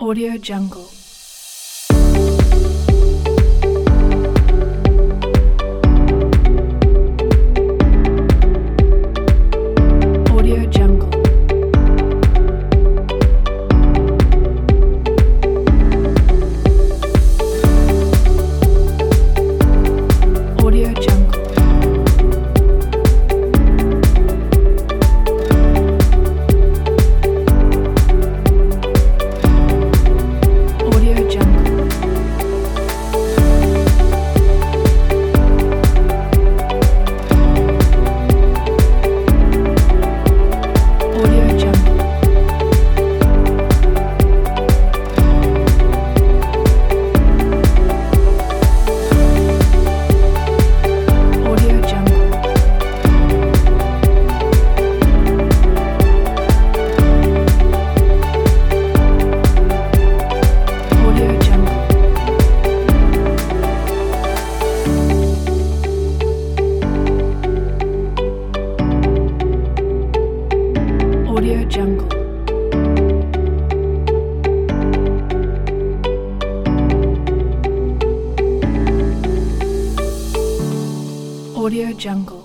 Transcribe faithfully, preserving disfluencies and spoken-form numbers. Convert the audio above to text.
Audio Jungle. Audio Jungle. Audio Jungle. Audio Jungle. Audio Jungle. Audio Jungle. Audio Jungle. Audio Jungle. Audio Jungle.